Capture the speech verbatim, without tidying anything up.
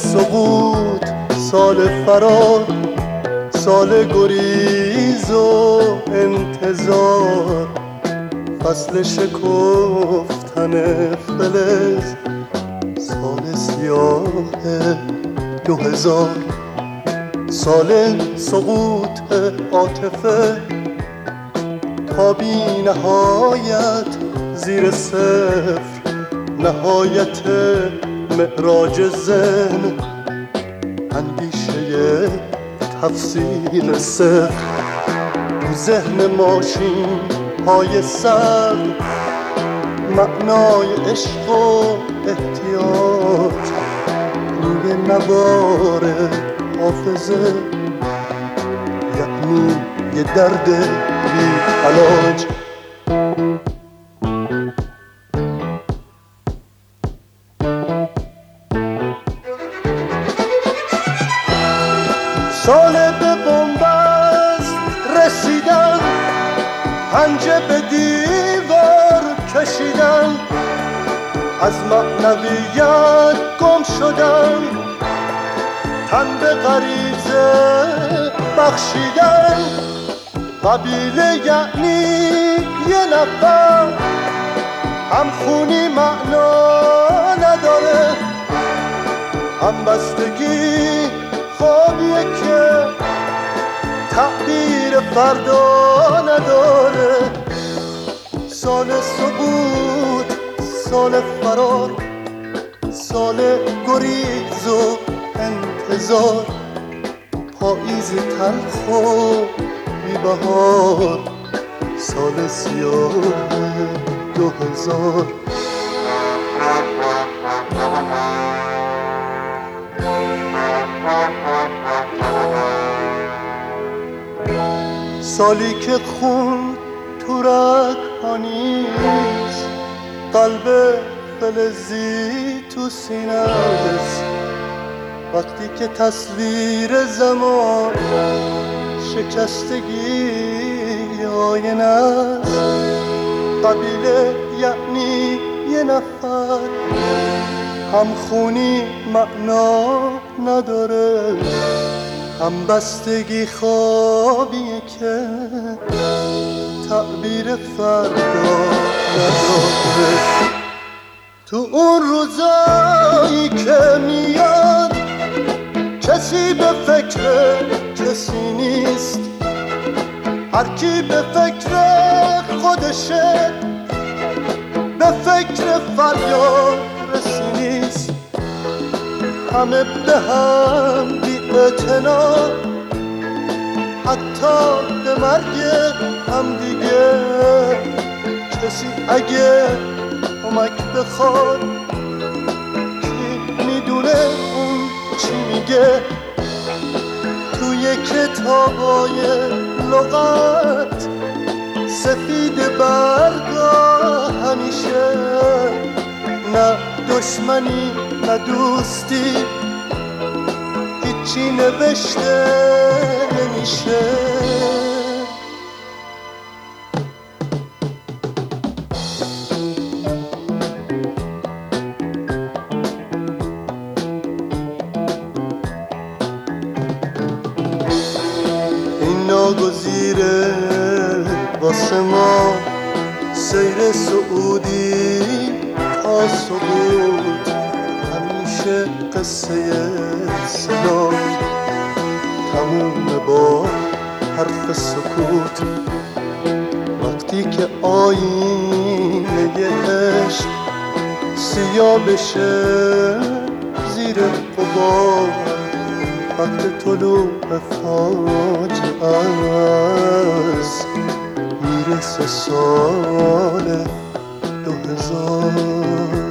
سقوط، سال فرار، سال گریز و انتظار، فصل شکفتن فلز، سال سیاه دو هزار، سال سقوط عاطفه تا بی نهایت زیر صفر، نهایت معراج ذهن، اندیشه تفسیر صفر، تو ذهن ماشین های سر، معنای عشق و احتیاج روی نوار حافظه، یعنی یه درد بی علاج. سال به بنبست رسیدن، پنجه به دیوار کشیدن، از معنویت گم شدن، تن به غریزه بخشیدن. قبیله یعنی یه نفر، همخونی معنا نداره، همبستگی خوابیه که تعبیر فردا نداره. سال سقوط، سال فرار، سال گریز و انتظار، پاییز تلخ و بی بهار، سال سیاه دو هزار. سالی که خون تو رگ‌ها نیست، قلب فلزی تو سینه است، وقتی که تصویر زمان شکستگی آینه است. قبیله یعنی یه نفر، همخونی معنا نداره، همبستگی خوابیه که تعبیر فردا نداره. تو اون روزایی که میاد کسی به فکر کسی نیست، هر کی به فکر خودشه، به فکر فریاد رسی نیست. همه به هم بی اعتنا، حتی به مرگ هم دیگه. کسی اگه کمک بخواد، کی میدونه اون چی میگه. توی کتابای لغت سفید برگا همیشه، نه دشمنی نه دوستی، هیچی نوشته نمیشه. این ناگزیره واسه ما سیر سعودی تا سقوط، همیشه قصه سلام تموم با حرف سکوت. وقتی که آینه عشق سیاه بشه زیر غبار، وقت طلوع فاجعه است، میرسه سال دو هزار.